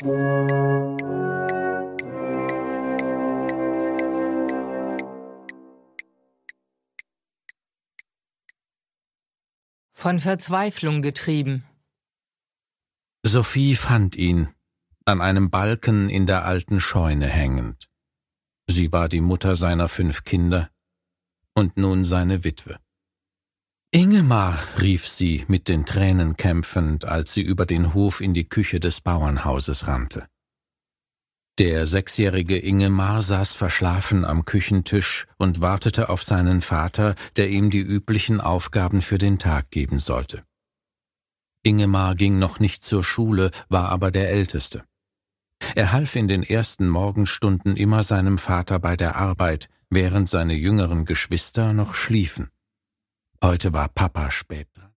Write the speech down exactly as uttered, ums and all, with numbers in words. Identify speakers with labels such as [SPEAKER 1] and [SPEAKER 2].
[SPEAKER 1] Von Verzweiflung getrieben.
[SPEAKER 2] Sophie fand ihn, an einem Balken in der alten Scheune hängend. Sie war die Mutter seiner fünf Kinder und nun seine Witwe. »Ingemar«, rief sie, mit den Tränen kämpfend, als sie über den Hof in die Küche des Bauernhauses rannte. Der sechsjährige Ingemar saß verschlafen am Küchentisch und wartete auf seinen Vater, der ihm die üblichen Aufgaben für den Tag geben sollte. Ingemar ging noch nicht zur Schule, war aber der Älteste. Er half in den ersten Morgenstunden immer seinem Vater bei der Arbeit, während seine jüngeren Geschwister noch schliefen. Heute war Papa spät dran.